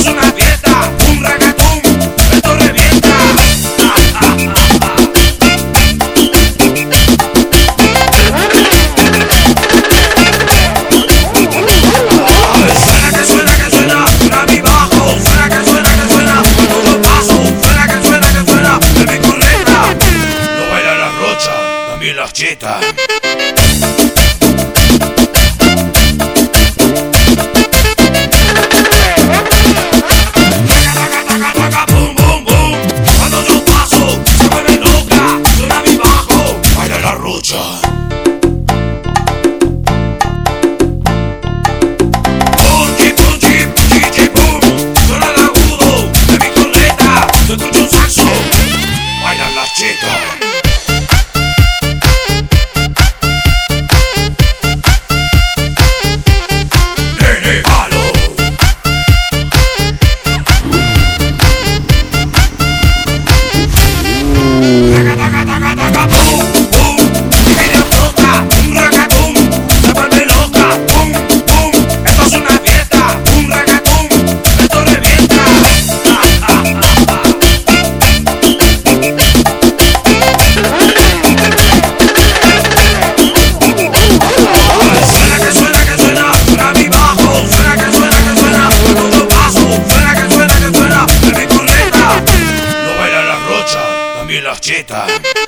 es una fiesta, un reggaetón, esto revienta. Suena que suena que suena, suena mi bajo. Suena que suena cuando yo paso. Suena que suena de mi corneta. No baila la rocha, también las chetas. Las chetas.